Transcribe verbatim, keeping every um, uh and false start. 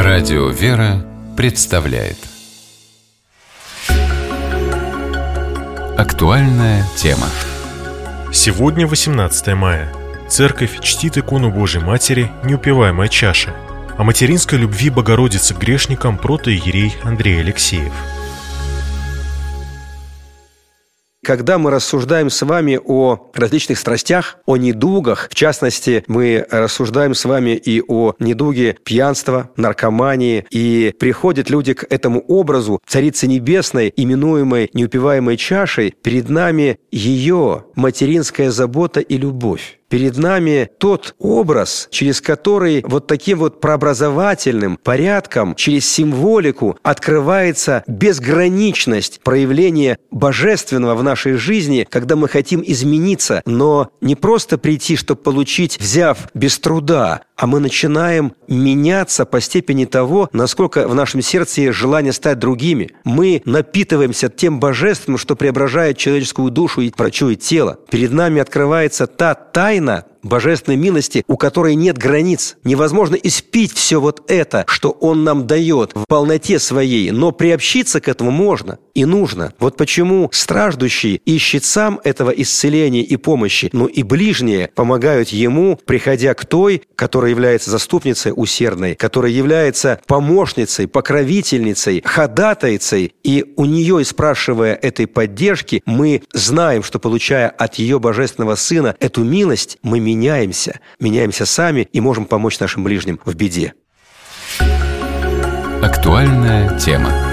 Радио «Вера» представляет актуальная тема. Сегодня восемнадцатое мая. Церковь чтит икону Божией Матери «Неупиваемая чаша». О материнской любви Богородицы к грешникам протоиерей Андрей Алексеев. Когда мы рассуждаем с вами о различных страстях, о недугах, в частности, мы рассуждаем с вами и о недуге пьянства, наркомании, и приходят люди к этому образу Царицы Небесной, именуемой неупиваемой чашей, перед нами ее материнская забота и любовь. Перед нами тот образ, через который вот таким вот преобразовательным порядком, через символику открывается безграничность проявления божественного в нашей жизни, когда мы хотим измениться, но не просто прийти, чтобы получить, взяв без труда, а мы начинаем меняться по степени того, насколько в нашем сердце есть желание стать другими. Мы напитываемся тем божественным, что преображает человеческую душу и прочует тело. Перед нами открывается та тайна божественной милости, у которой нет границ. Невозможно испить все вот это, что Он нам дает в полноте своей, но приобщиться к этому можно и нужно. Вот почему страждущий ищет сам этого исцеления и помощи, но и ближние помогают ему, приходя к той, которая является заступницей усердной, которая является помощницей, покровительницей, ходатайцей, и у нее, спрашивая этой поддержки, мы знаем, что, получая от ее божественного Сына эту милость, мы меняемся, меняемся сами и можем помочь нашим ближним в беде. Актуальная тема.